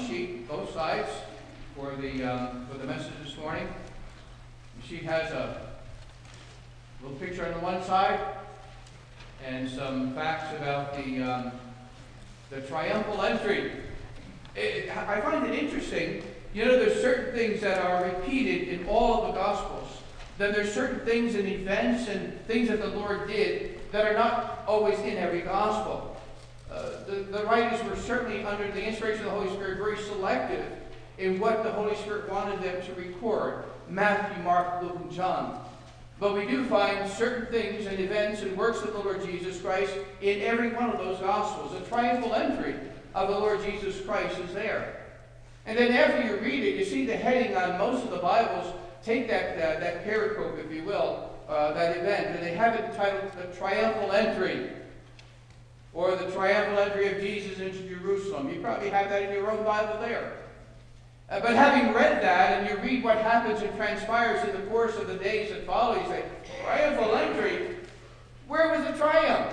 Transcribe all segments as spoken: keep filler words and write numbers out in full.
sheet, both sides, for the um, for the message this morning. The sheet has a little picture on the one side and some facts about the um, the triumphal entry. It, I find it interesting. You know, there's certain things that are repeated in all of the Gospels. Then there's certain things and events and things that the Lord did that are not always in every Gospel. Uh, the, the writers were certainly, under the inspiration of the Holy Spirit, very selective in what the Holy Spirit wanted them to record. Matthew, Mark, Luke, and John. But we do find certain things and events and works of the Lord Jesus Christ in every one of those Gospels. The triumphal entry of the Lord Jesus Christ is there. And then after you read it, you see the heading on most of the Bibles. Take that, uh, that pericope, if you will, uh, that event, and they have it entitled The Triumphal Entry, or The Triumphal Entry of Jesus into Jerusalem. You probably have that in your own Bible there. Uh, but having read that, and you read what happens and transpires in the course of the days that follow, you say, triumphal entry? Where was the triumph?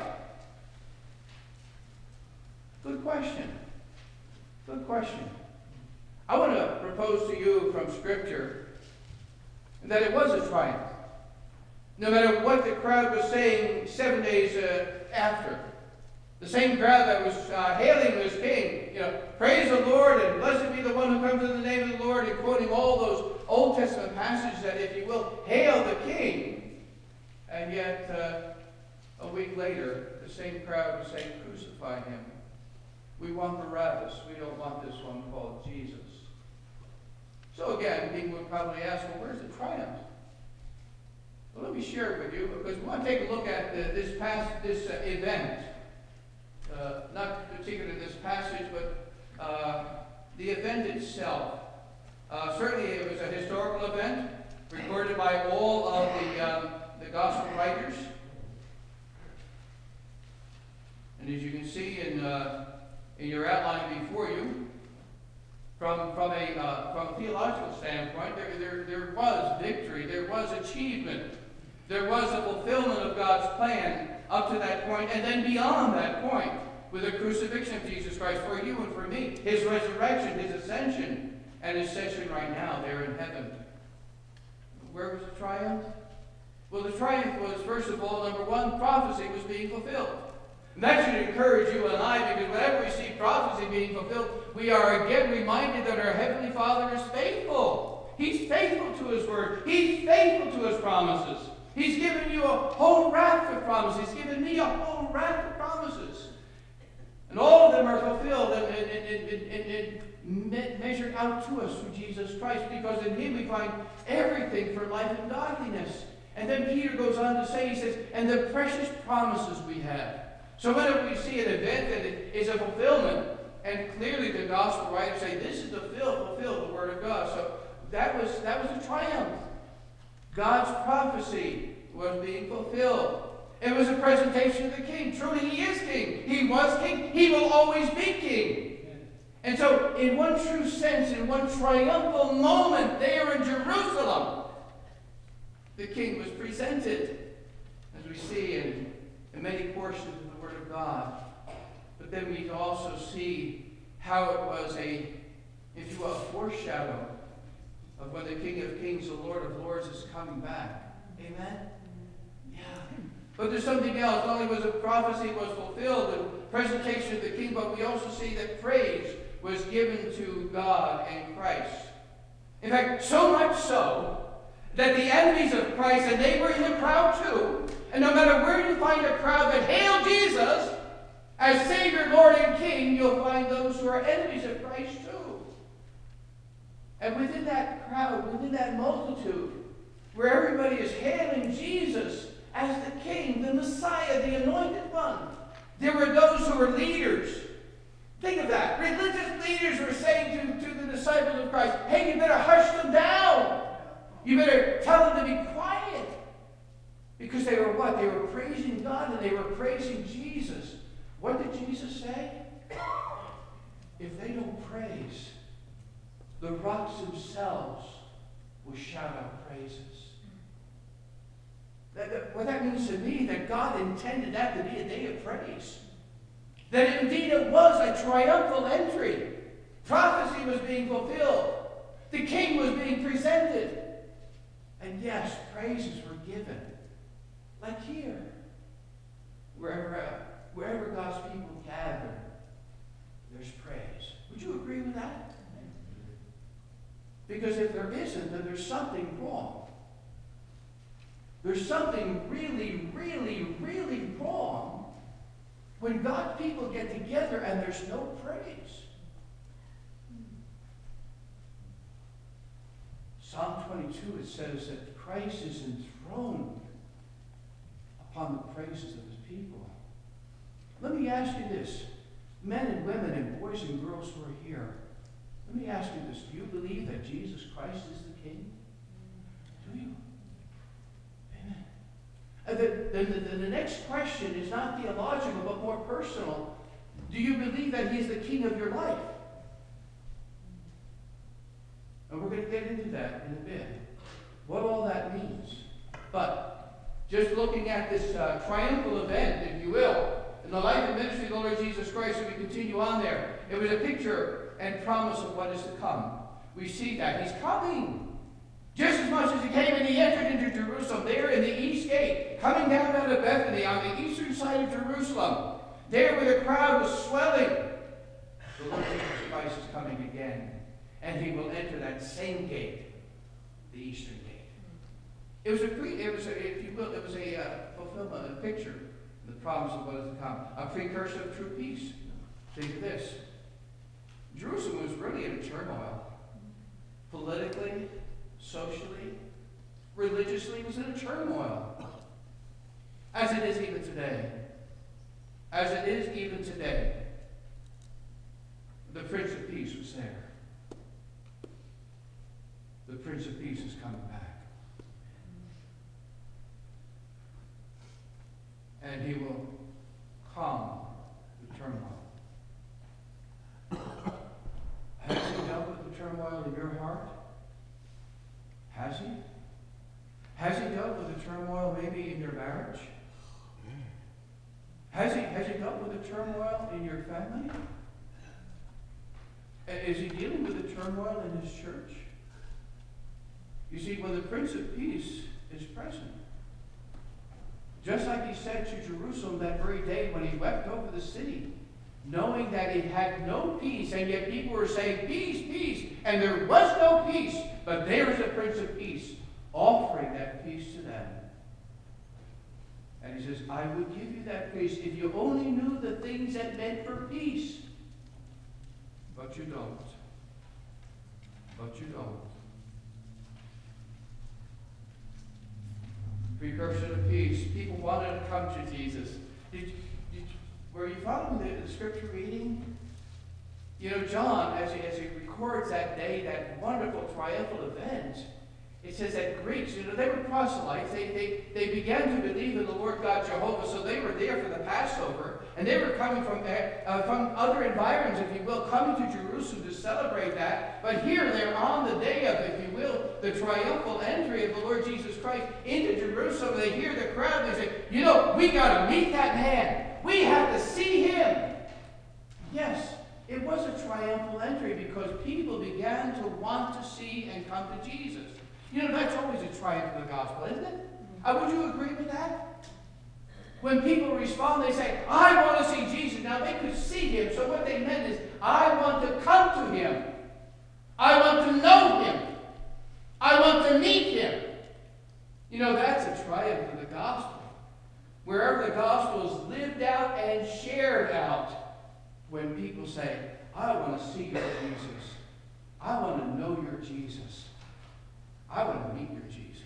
Good question. Good question. I want to propose to you from Scripture that it was a triumph. No matter what the crowd was saying seven days uh, after. The same crowd that was uh, hailing this king, you know, praise the Lord and blessed be the one who comes in the name of the Lord, and quoting all those Old Testament passages that, if you will, hail the king. And yet, uh, a week later, the same crowd was saying, crucify him. We want Barabbas. We don't want this one called Jesus. So again, people would probably ask, well, where's the triumph? Well, let me share it with you, because we want to take a look at uh, this past this uh, event. Uh, not particularly this passage, but uh, the event itself. Uh, certainly it was a historical event, recorded by all of the, um, the gospel writers. And as you can see in, uh, in your outline before you, From, from, a, uh, from a theological standpoint, there, there, there was victory, there was achievement, there was a fulfillment of God's plan up to that point, and then beyond that point, with the crucifixion of Jesus Christ for you and for me, his resurrection, his ascension, and his ascension right now there in heaven. Where was the triumph? Well, the triumph was, first of all, number one, prophecy was being fulfilled. And that should encourage you and I, because whenever we see prophecy being fulfilled, we are again reminded that our Heavenly Father is faithful. He's faithful to His Word. He's faithful to His promises. He's given you a whole raft of promises. He's given me a whole raft of promises. And all of them are fulfilled and, and, and, and, and, and measured out to us through Jesus Christ, because in Him we find everything for life and godliness. And then Peter goes on to say, he says, and the precious promises we have. So whenever we see an event that is a fulfillment, and clearly the gospel writers say this is the fulfill, fulfill the word of God. So that was that was a triumph. God's prophecy was being fulfilled. It was a presentation of the king. Truly he is king. He was king. He will always be king. And so in one true sense, in one triumphal moment there in Jerusalem, the king was presented, as we see in, in many portions of the Word of God. But then we also see how it was a, if you will, a foreshadow of when the King of Kings, the Lord of Lords, is coming back. Amen? Yeah. But there's something else. Not only was a prophecy was fulfilled, the presentation of the king, but we also see that praise was given to God and Christ. In fact, so much so that the enemies of Christ, and they were in the crowd too, and no matter where you find a crowd that hail Jesus as Savior, Lord, and King, you'll find those who are enemies of Christ too. And within that crowd, within that multitude, where everybody is hailing Jesus as the King, the Messiah, the Anointed One, there were those who were leaders. Think of that. Religious leaders were saying to, to the disciples of Christ, hey, you better hush them down. You better tell them to be quiet. Because they were what? They were praising God and they were praising Jesus. What did Jesus say? If they don't praise, the rocks themselves will shout out praises. That, that, what that means to me, that God intended that to be a day of praise. That indeed it was a triumphal entry. Prophecy was being fulfilled. The king was being presented. And yes, praises were given. Like here. Wherever, uh, wherever God's people gather, there's praise. Would you agree with that? Because if there isn't, then there's something wrong. There's something really, really, really wrong when God's people get together and there's no praise. Psalm twenty-two, it says that Christ is enthroned upon the praises of his people. Let me ask you this. Men and women and boys and girls who are here, let me ask you this. Do you believe that Jesus Christ is the King? Do you? Amen. And the, the, the, the next question is not theological, but more personal. Do you believe that he is the King of your life? And we're going to get into that in a bit. What all that means. But just looking at this uh, triumphal event, if you will, in the life and ministry of the Lord Jesus Christ, as we continue on there, it was a picture and promise of what is to come. We see that. He's coming. Just as much as he came and he entered into Jerusalem, there in the east gate, coming down out of Bethany on the eastern side of Jerusalem, there where the crowd was swelling, the Lord Jesus Christ is coming again. And he will enter that same gate, the eastern gate. It was a, pre, it was a if you will, it was a uh, fulfillment, a picture, the promise of what is to come, a precursor of true peace. Think of this. Jerusalem was really in a turmoil. Politically, socially, religiously, it was in a turmoil. As it is even today. As it is even today. The Prince of Peace was there. The Prince of Peace is coming back. And he will calm the turmoil. Has he dealt with the turmoil in your heart? Has he? Has he dealt with the turmoil maybe in your marriage? Has he, has he dealt with the turmoil in your family? Is he dealing with the turmoil in his church? You see, when the Prince of Peace is present, just like he said to Jerusalem that very day when he wept over the city, knowing that it had no peace, and yet people were saying, peace, peace, and there was no peace, but there is a Prince of Peace offering that peace to them. And he says, I would give you that peace if you only knew the things that meant for peace. But you don't. But you don't. Precursor to peace. People wanted to come to Jesus. Did, did, were you following the, the scripture reading? You know, John, as he, as he records that day, that wonderful triumphal event, it says that Greeks, you know, they were proselytes. They, they, they began to believe in the Lord God Jehovah, so they were there for the Passover. And they were coming from, uh, from other environs, if you will, coming to Jerusalem to celebrate that. But here they're on the day of, if you will, the triumphal entry of the Lord Jesus Christ into Jerusalem. They hear the crowd and they say, you know, we got to meet that man. We have to see him. Yes, it was a triumphal entry because people began to want to see and come to Jesus. You know, that's always a triumph of the gospel, isn't it? Uh, would you agree with that? When people respond, they say, I want to see Jesus. Now, they could see him, so what they meant is, I want to come to him. I want to know him. I want to meet him. You know, that's a triumph of the gospel. Wherever the gospel is lived out and shared out, when people say, I want to see your Jesus. I want to know your Jesus. I want to meet your Jesus.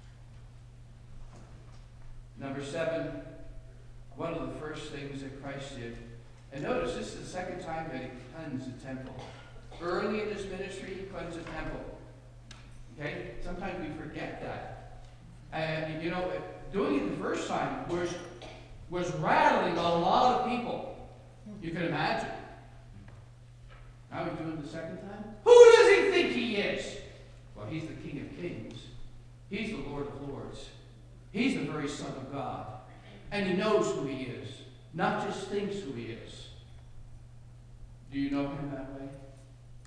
Number seven, one of the first things that Christ did, and notice this is the second time that he cleansed the temple. Early in his ministry, he cleansed the temple. Okay? Sometimes we forget that. And, you know, doing it the first time was, was rattling a lot of people. You can imagine. Now he's doing it the second time. Who does he think he is? Well, he's the King of Kings. He's the Lord of Lords. He's the very Son of God. And he knows who he is, not just thinks who he is. Do you know him that way?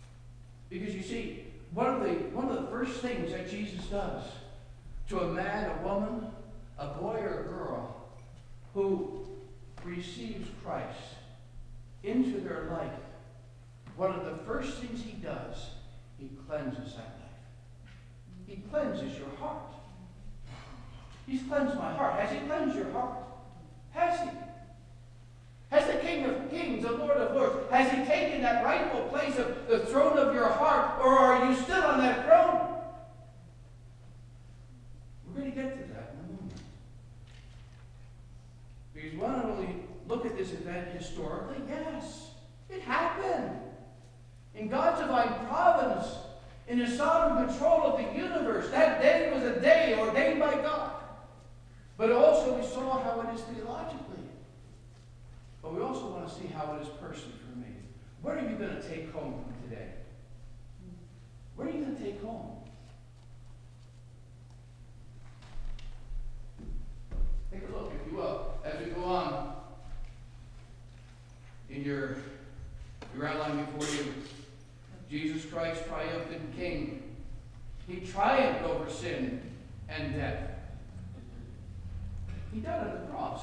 Because you see, one of the one of the first things that Jesus does to a man, a woman, a boy or a girl who receives Christ into their life, one of the first things he does, he cleanses that life. He cleanses your heart. He's cleansed my heart. Has he cleansed your heart? Has he? Has the King of Kings, the Lord of Lords, has he taken that rightful place of the throne of your heart, or are you still on that throne? We're going to get to that in a moment. Because we not only look at this event historically, yes, it happened. In God's divine providence, in his sovereign control of the universe, that day was a day ordained by God. But also we saw how it is theologically. But we also want to see how it is personally for me. What are you going to take home from today? What are you going to take home? Take a look, if you will, as we go on in your, your outline before you. Jesus Christ, triumphant King. He triumphed over sin and death. He died on the cross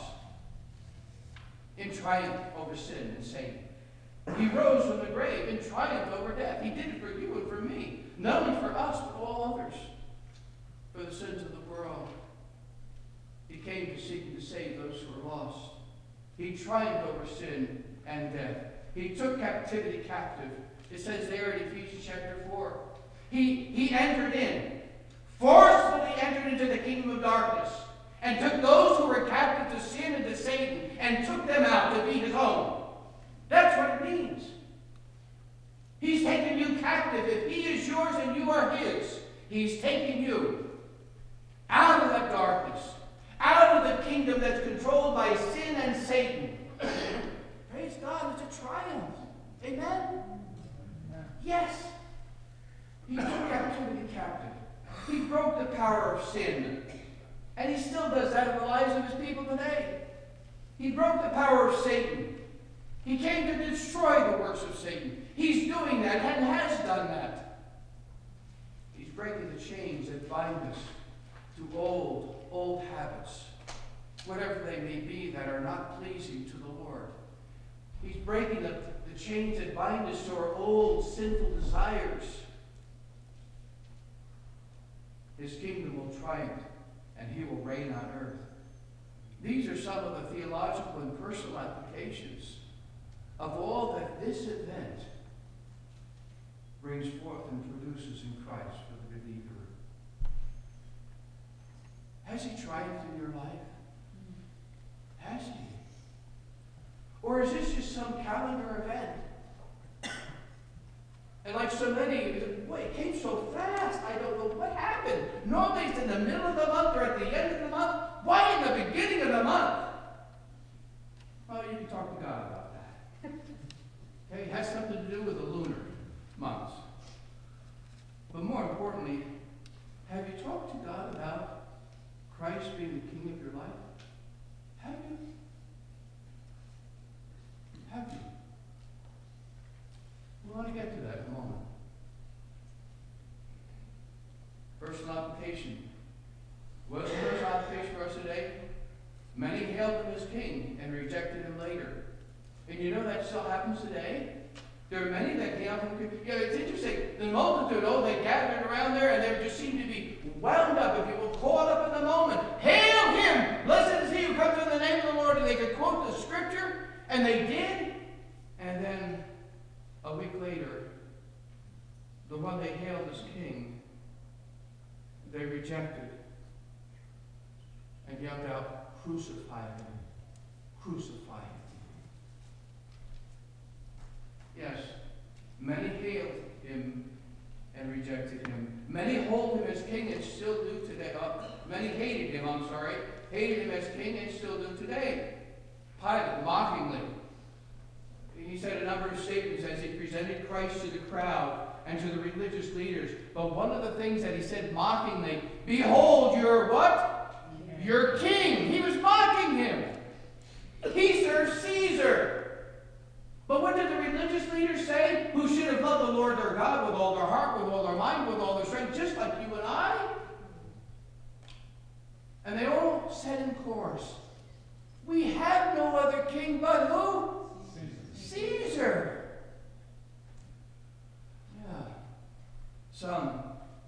in triumph over sin and Satan. He rose from the grave in triumph over death. He did it for you and for me. Not only for us, but all others. For the sins of the world. He came to seek and to save those who are lost. He triumphed over sin and death. He took captivity captive. It says there in Ephesians chapter four. He, he entered in, forcefully entered into the kingdom of darkness, and took those who were captive to sin and to Satan, and took them out to be his own. That's what it means. He's taken you captive. If he is yours and you are his, he's taken you out of that darkness, out of the kingdom that's controlled by sin and Satan. Praise God, it's a triumph. Amen? Yes. He took captivity captive. He broke the power of sin. And he still does that in the lives of his people today. He broke the power of Satan. He came to destroy the works of Satan. He's doing that and has done that. He's breaking the chains that bind us to old, old habits, whatever they may be, that are not pleasing to the Lord. He's breaking the, the chains that bind us to our old sinful desires. His kingdom will triumph, and he will reign on earth. These are some of the theological and personal applications of all that this event brings forth and produces in Christ for the believer. Has he triumphed in your life? Has he? Or is this just some calendar event? And like so many, boy, it came so fast. I don't know what happened. Normally it's in the middle of the month or at the end of the month. Why in the beginning of the month? Well, you can talk to God about that. Okay, it has something to do with the lunar months. But more importantly, have you talked to God about Christ being the King of your life? Have you? Have you? We want to get to that in a moment. Personal application. What's the personal application for us today? Many hailed him as king and rejected him later. And you know that still happens today? There are many that hailed him. Yeah, it's interesting. The multitude, oh, they gathered around there and they just seemed to be wound up, if you will, caught up in the moment. Hail him! Blessed is he who comes in the name of the Lord. And they could quote the scripture, and they did. And then a week later, the one they hailed as king, they rejected and yelled out, "Crucify him! Crucify him!" Yes, many hailed him and rejected him. Many hold him as king and still do today. Uh, many hated him, I'm sorry, hated him as king and still do today. Pilate, mockingly, he said a number of statements as he presented Christ to the crowd and to the religious leaders. But one of the things that he said mockingly, "Behold, your what? Your king." He was mocking him. He serves Caesar. But what did the religious leaders say? Who should have loved the Lord their God with all their combined with all their strength, just like you and I. And they all said in chorus, we have no other king but who? Caesar. Caesar. Yeah. Some,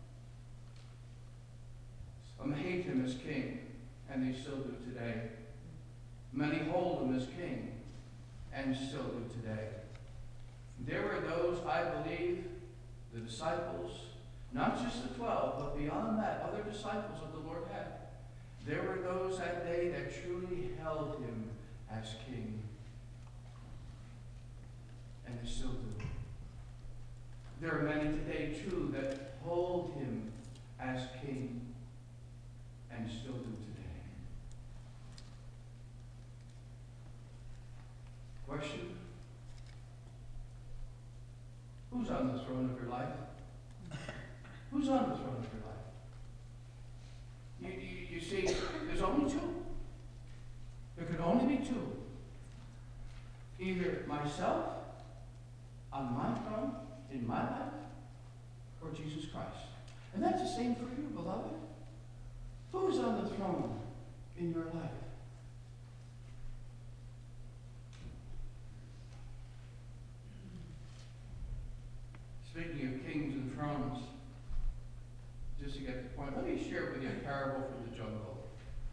some hate him as king, and they still do today. Many hold him as king, and still do today. There were those, I believe, the disciples, not just the twelve, but beyond that, other disciples that the Lord had. There were those that day that truly held him as king. And they still do. There are many today, too, that hold him as king and still do today. Question? Who's on the throne of your life? Who's on the throne of your life? You, you, you see, there's only two. There could only be two. Either myself on my throne, in my life, or Jesus Christ. And that's the same for you, beloved. Who's on the throne in your life? Speaking of kings and thrones, just to get the point, let me share with you a parable from the jungle.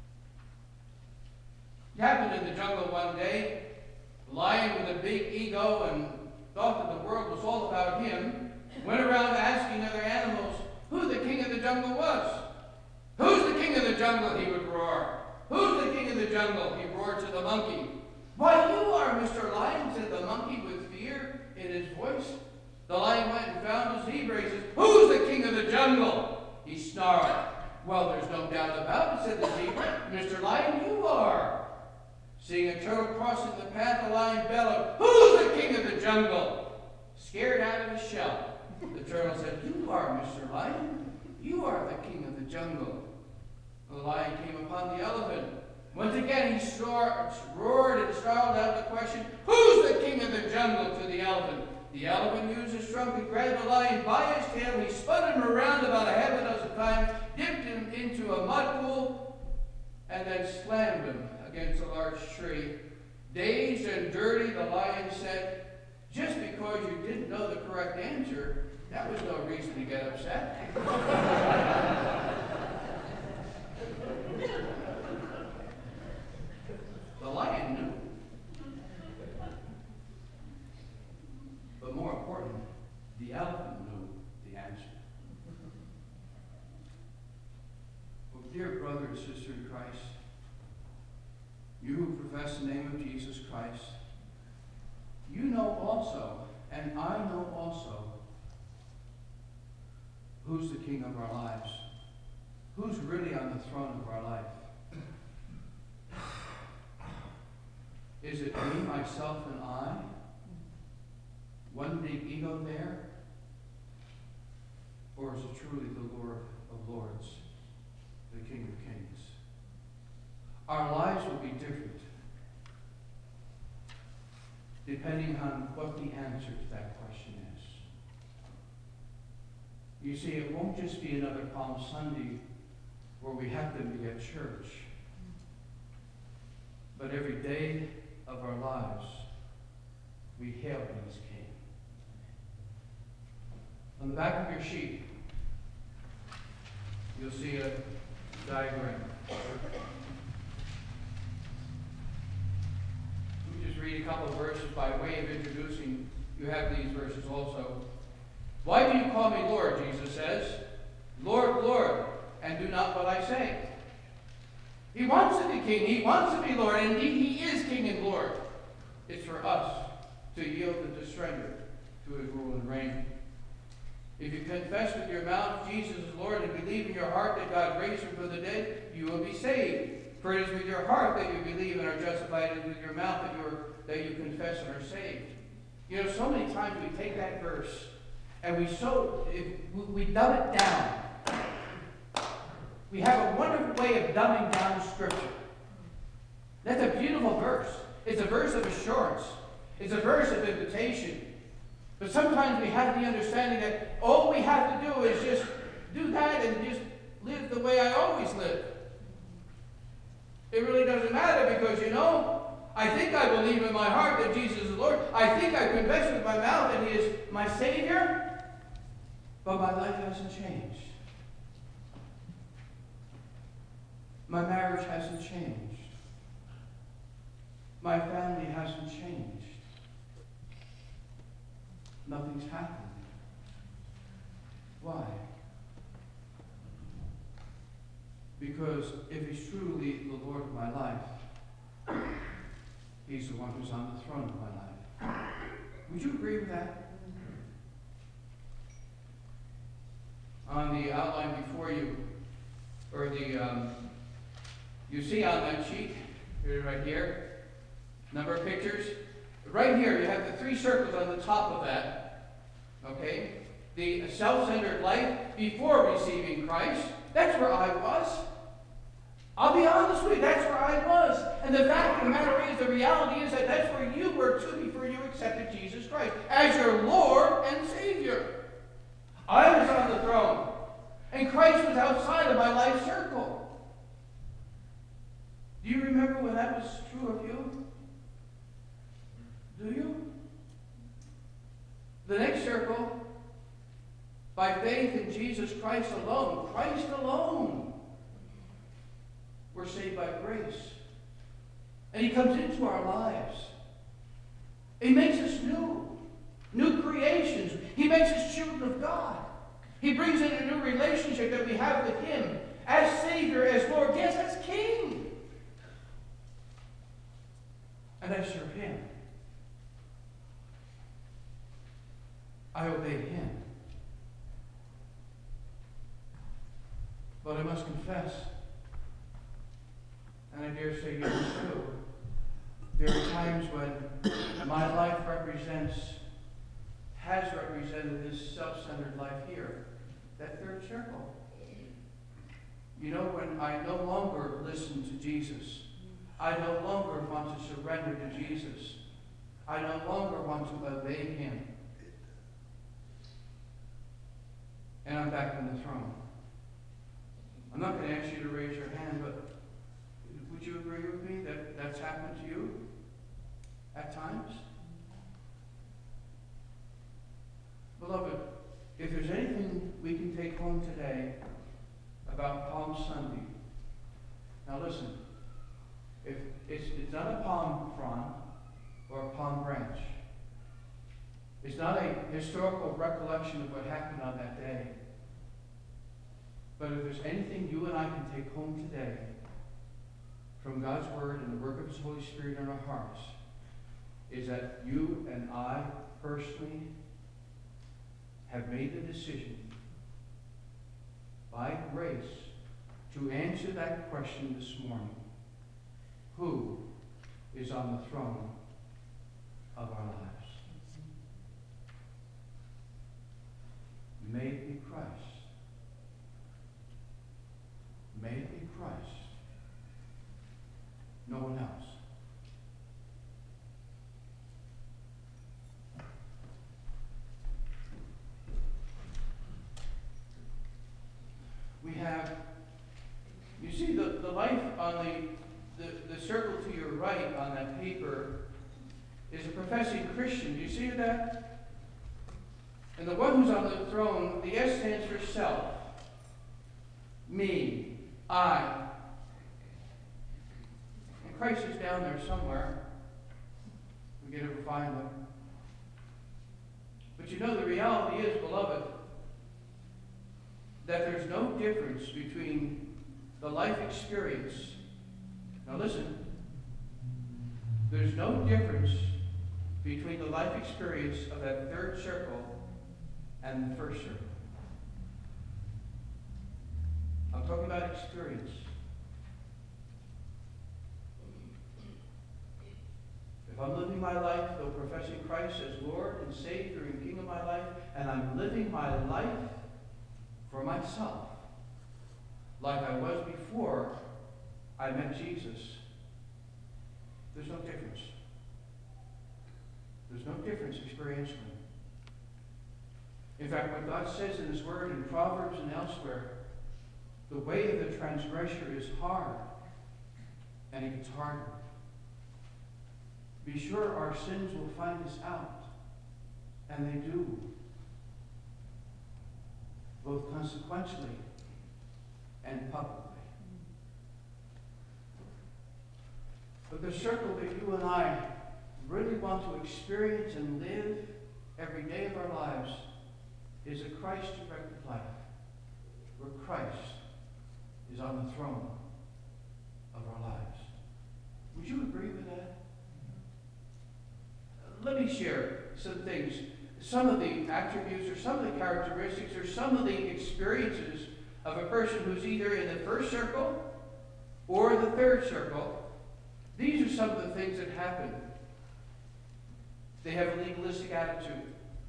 It happened in the jungle one day. A lion with a big ego and thought that the world was all about him, went around asking other animals who the king of the jungle was. Who's the king of the jungle, he would roar. Who's the king of the jungle, he roared to the monkey. Why, you are, Mister Lion, said the monkey with fear in his voice. The lion went and found a zebra. He says, who's the king of the jungle? He snarled. Well, there's no doubt about it, said the zebra. Mister Lion, you are. Seeing a turtle crossing the path, the lion bellowed, who's the king of the jungle? Scared out of his shell, the turtle said, you are, Mister Lion. You are the king of the jungle. The lion came upon the elephant. Once again, he snor- roared and snarled out the question, who's the king of the jungle, to the elephant. The elephant used his trunk to grab the lion by his tail. He spun him around about a half a dozen times, dipped him into a mud pool, and then slammed him against a large tree. Dazed and dirty, the lion said, just because you didn't know the correct answer, that was no reason to get upset. The lion knew. But more important, the elephant knew the answer. Well, dear brother and sister in Christ, you who profess the name of Jesus Christ, you know also, and I know also, who's the king of our lives? Who's really on the throne of our life? Is it me, myself, and I? One big ego there? Or is it truly the Lord of Lords, the King of Kings? Our lives will be different depending on what the answer to that question is. You see, it won't just be another Palm Sunday where we happen to be at church, but every day of our lives, we hail him as King. On the back of your sheet, you'll see a diagram. Let me just read a couple of verses by way of introducing. You have these verses also. Why do you call me Lord, Jesus says. Lord, Lord, and do not what I say. He wants to be king. He wants to be Lord. And indeed, he is king and Lord. It's for us to yield and to surrender to his rule and reign. If you confess with your mouth Jesus is Lord and believe in your heart that God raised him from the dead, you will be saved. For it is with your heart that you believe and are justified, and with your mouth that you are, that you confess and are saved. You know, so many times we take that verse and we so if we dumb it down. We have a wonderful way of dumbing down Scripture. That's a beautiful verse. It's a verse of assurance. It's a verse of invitation. But sometimes we have the understanding that all we have to do is just do that and just live the way I always live. It really doesn't matter because, you know, I think I believe in my heart that Jesus is Lord. I think I confess with my mouth that He is my Savior. But my life hasn't changed. My marriage hasn't changed. My family hasn't changed. Nothing's happened. Why? Because if He's truly the Lord of my life, He's the one who's on the throne of my life. Would you agree with that? On the outline before you, or the, um, you see on that sheet, here, right here, number of pictures. Right here, you have the three circles on the top of that. Okay? The self-centered life before receiving Christ. That's where I was. I'll be honest with you, that's where I was. And the fact of the matter is, the reality is that that's where you were too before you accepted Jesus Christ as your Lord and Savior. I was on the throne, and Christ was outside of my life circle. Do you remember when that was true of you? Do you? The next circle, by faith in Jesus Christ alone, Christ alone, we're saved by grace. And He comes into our lives. He makes us new, new creations. He makes us children of God. He brings in a new relationship that we have with Him as Savior, as Lord, yes, as King. And I serve Him. I obey Him. But I must confess, and I dare say you too, there are times when my life represents, has represented this self-centered life here, that third circle. You know, when I no longer listen to Jesus, I no longer want to surrender to Jesus, I no longer want to obey Him. And I'm back on the throne. I'm not going to ask you to raise your hand, but would you agree with me that that's happened to you at times? Beloved, if there's anything we can take home today about Palm Sunday, now listen, if it's, it's not a palm frond or a palm branch. It's not a historical recollection of what happened on that day. But if there's anything you and I can take home today from God's Word and the work of His Holy Spirit in our hearts, is that you and I personally have made the decision by grace to answer that question this morning. Who is on the throne of our lives? May it be Christ. May it be Christ. No one else. We have, you see the, the life on the, the, the circle to your right on that paper is a professing Christian. Do you see that? And the one who's on the throne, the S stands for self. Me. I. And Christ is down there somewhere. We get to find Him. But you know, the reality is, beloved, that there's no difference between the life experience. Now listen. There's no difference between the life experience of that third circle and the first circle. I'm talking about experience. If I'm living my life, though professing Christ as Lord and Savior and King of my life, and I'm living my life for myself, like I was before I met Jesus, there's no difference. There's no difference experientially. In fact, what God says in His Word in Proverbs and elsewhere, the way of the transgressor is hard, and it gets harder. Be sure our sins will find us out, and they do, both consequentially and publicly. But the circle that you and I really want to experience and live every day of our lives is a Christ-directed life, where Christ is on the throne of our lives. Would you agree with that? Let me share some things, some of the attributes or some of the characteristics or some of the experiences of a person who's either in the first circle or the third circle. These are some of the things that happen. They have a legalistic attitude.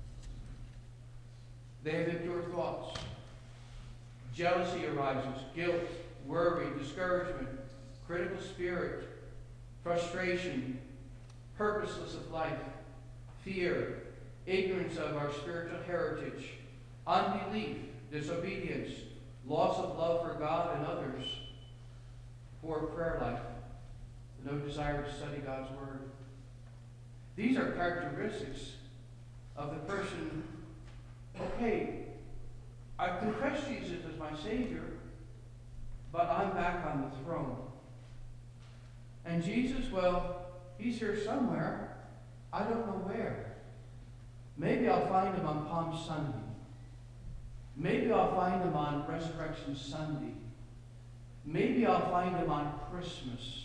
They have impure thoughts. Jealousy arises, guilt, worry, discouragement, critical spirit, frustration, purposeless of life, fear, ignorance of our spiritual heritage, unbelief, disobedience, loss of love for God and others, poor prayer life, no desire to study God's Word. These are characteristics of the person, okay, I've confessed Jesus as my Savior, but I'm back on the throne. And Jesus, well, He's here somewhere. I don't know where. Maybe I'll find Him on Palm Sunday. Maybe I'll find Him on Resurrection Sunday. Maybe I'll find Him on Christmas.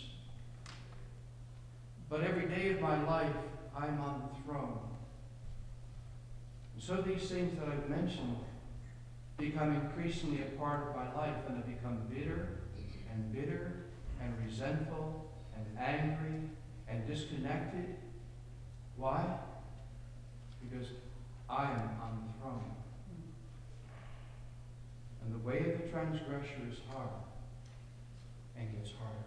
But every day of my life, I'm on the throne. And so these things that I've mentioned become increasingly a part of my life, and I become bitter and bitter and resentful and angry and disconnected. Why? Because I am on the throne. And the way of the transgressor is hard and gets harder.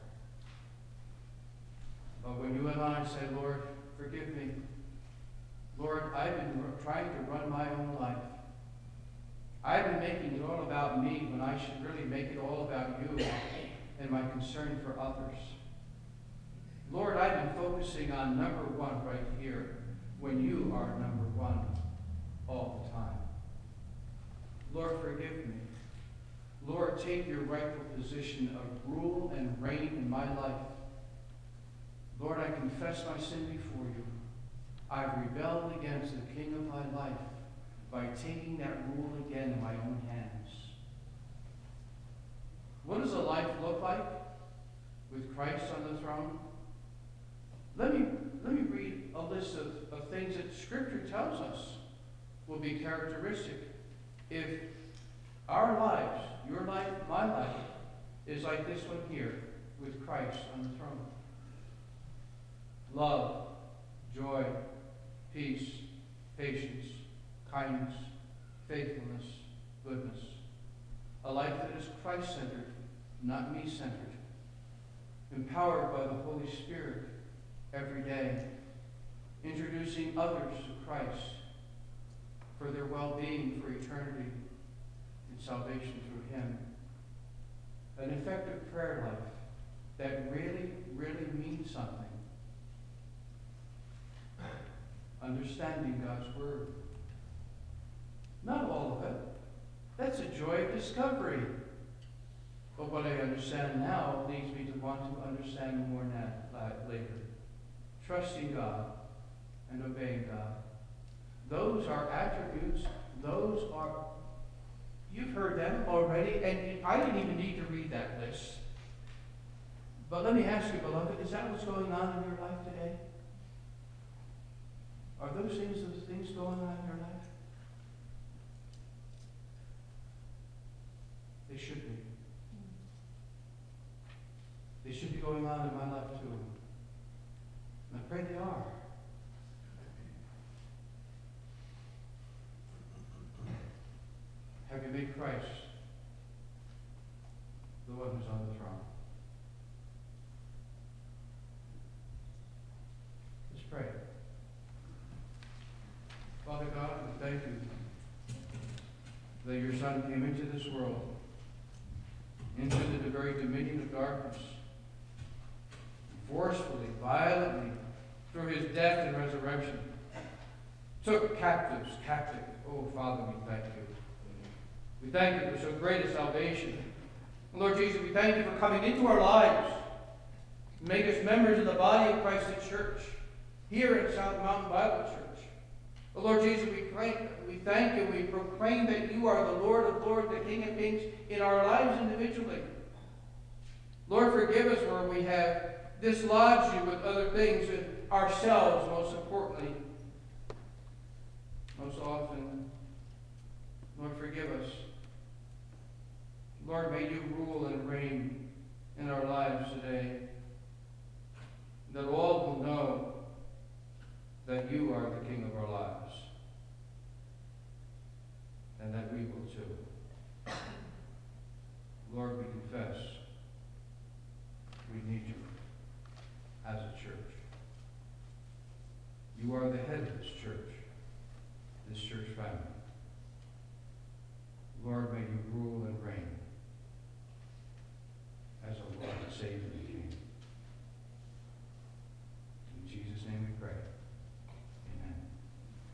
But when you and I say, Lord, forgive me. Lord, I've been trying to run my own life. I've been making it all about me when I should really make it all about you and my concern for others. Lord, I've been focusing on number one right here when you are number one all the time. Lord, forgive me. Lord, take your rightful position of rule and reign in my life. Lord, I confess my sin before you. I've rebelled against the King of my life by taking that rule again in my own hands. What does a life look like with Christ on the throne? Let me, let me read a list of, of things that Scripture tells us will be characteristic if our lives, your life, my life, is like this one here with Christ on the throne. Love, joy, peace, patience, kindness, faithfulness, goodness. A life that is Christ-centered, not me-centered. Empowered by the Holy Spirit every day. Introducing others to Christ for their well-being, for eternity, and salvation through Him. An effective prayer life that really, really means something. Understanding God's Word. Not all of it. That's a joy of discovery. But what I understand now leads me to want to understand more now, later. Trusting God and obeying God. Those are attributes. Those are, you've heard them already, and I didn't even need to read that list. But let me ask you, beloved, is that what's going on in your life today? Are those things those things going on in your life? They should be. They should be going on in my life too. And I pray they are. Have you made Christ the one who's on the throne? Let's pray. Father God, that your Son came into this world, into the very dominion of darkness, forcefully, violently, through his death and resurrection, took captives captive. Oh, Father, we thank you. We thank you for so great a salvation. And Lord Jesus, we thank you for coming into our lives, make us members of the body of Christ the Church, here at South Mountain Bible Church. Oh, Lord Jesus, we pray, we thank you, we proclaim that you are the Lord of Lords, the King of Kings, in our lives individually. Lord, forgive us where we have dislodged you with other things, and ourselves, most importantly. Most often, Lord, forgive us. Lord, may you rule and reign in our lives today, that all will know that you are the King of our lives, and that we will too. Lord, we confess we need you as a church. You are the head of this church, this church family. Lord, may you rule and reign as a Lord and Savior.